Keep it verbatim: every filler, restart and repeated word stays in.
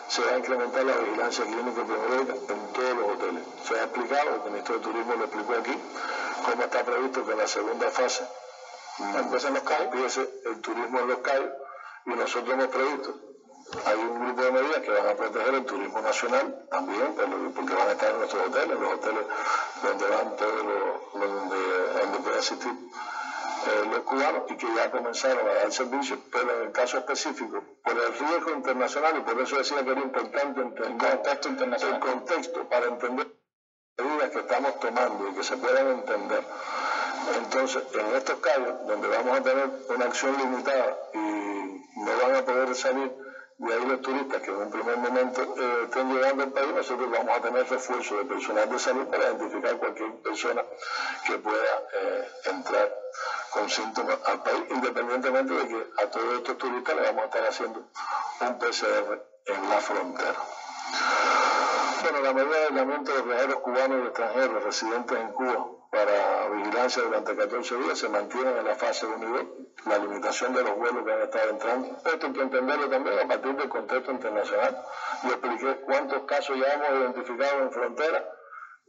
se va a incrementar la vigilancia clínica epidemiológica en todos los hoteles. Se ha explicado, el ministro de Turismo lo explicó aquí, cómo está previsto que en la segunda fase empiecen los cayos, empiece el turismo en los cayos, y nosotros hemos previsto, hay un grupo de medidas que van a proteger el turismo nacional también, porque van a estar en nuestros hoteles, los hoteles donde van todos los, donde, donde pueden asistir eh, los cubanos, y que ya comenzaron a dar servicios, pero en el caso específico, por el riesgo internacional, y por eso decía que era importante entender el contexto internacional, el contexto para entender las medidas que estamos tomando y que se puedan entender. Entonces, en estos casos, donde vamos a tener una acción limitada y no van a poder salir de ahí los turistas que en un primer momento eh, estén llegando al país, nosotros vamos a tener refuerzo de personal de salud para identificar cualquier persona que pueda eh, entrar con síntomas al país, independientemente de que a todos estos turistas le vamos a estar haciendo un P C R en la frontera. Bueno, la medida de aislamiento de viajeros cubanos y extranjeros residentes en Cuba para vigilancia durante catorce días se mantiene en la fase uno y dos, la limitación de los vuelos que han estado entrando. Esto hay que entenderlo también a partir del contexto internacional. Yo expliqué cuántos casos ya hemos identificado en frontera